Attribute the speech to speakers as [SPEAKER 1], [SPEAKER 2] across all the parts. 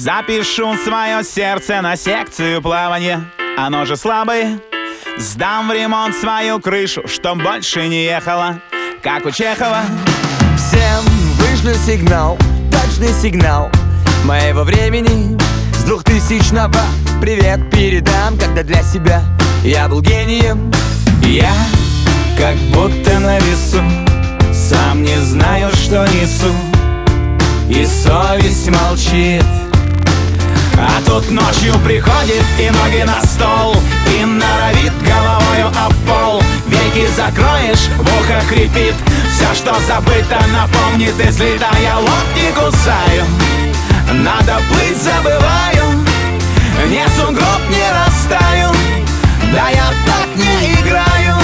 [SPEAKER 1] Запишу свое сердце на секцию плавания, оно же слабое. Сдам в ремонт свою крышу, чтоб больше не ехала, как у Чехова.
[SPEAKER 2] Всем вышлю сигнал, точный сигнал моего времени. С 2000-го привет передам, когда для себя я был гением.
[SPEAKER 1] Я как будто на весу, сам не знаю, что несу, и совесть молчит. А тут ночью приходит и ноги на стол, и норовит головою об пол. Веки закроешь, в ухо хрипит, все, что забыто, напомнит. Если да, я локти кусаю, надо плыть, забываю, не сугроб, не растаю, да я так не играю.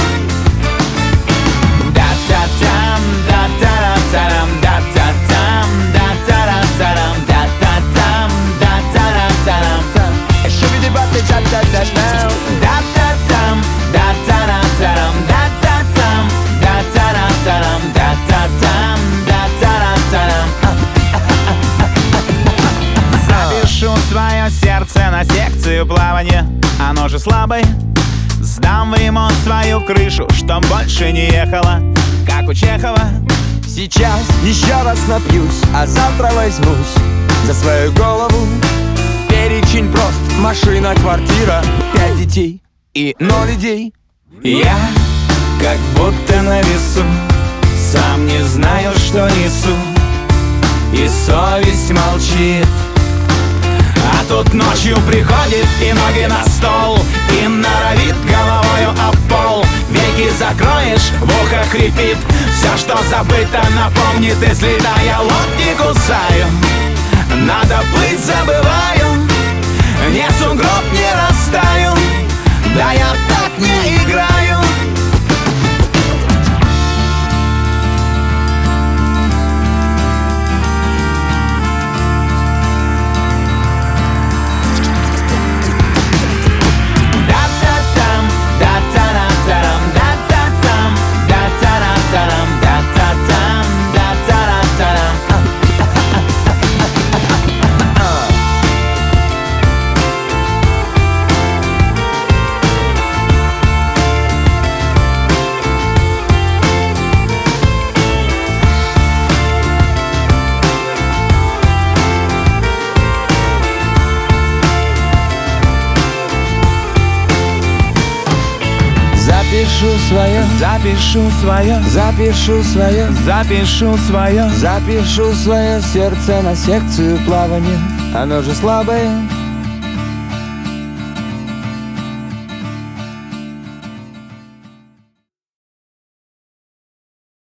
[SPEAKER 1] Да-та-там, да-та-ра-тарам, да-та-там, да-та-ра-тарам, да-та-там, да-та-ра-тарам.
[SPEAKER 2] Еще видебаты да-та-та-там,
[SPEAKER 1] да-та-там, да-та-ра-тарам, да-та-там, да-та-ра-тарам, да-та-там, да-та-ра-тарам. Запишу свое сердце на секцию плавания, оно же слабое. Сдам в ремонт свою крышу, чтоб больше не ехала, как у Чехова.
[SPEAKER 2] Сейчас еще раз напьюсь, а завтра возьмусь за свою голову. Перечень прост: машина, квартира, 5 детей и 0 идей.
[SPEAKER 1] Я как будто на весу, сам не знаю, что несу, и совесть молчит. А тут ночью приходит и ноги на стол, и норовит головою об пол. Веки закроешь, в ухо хрипит, все, что забыто, напомнит. Если да, я локти кусаю, надо плыть, забываю, не сугроб, не растаю, да я так не играю.
[SPEAKER 2] Запишу свое,
[SPEAKER 1] Запишу свое,
[SPEAKER 2] запишу свое,
[SPEAKER 1] запишу свое,
[SPEAKER 2] запишу свое сердце на секцию плавания, оно же слабое.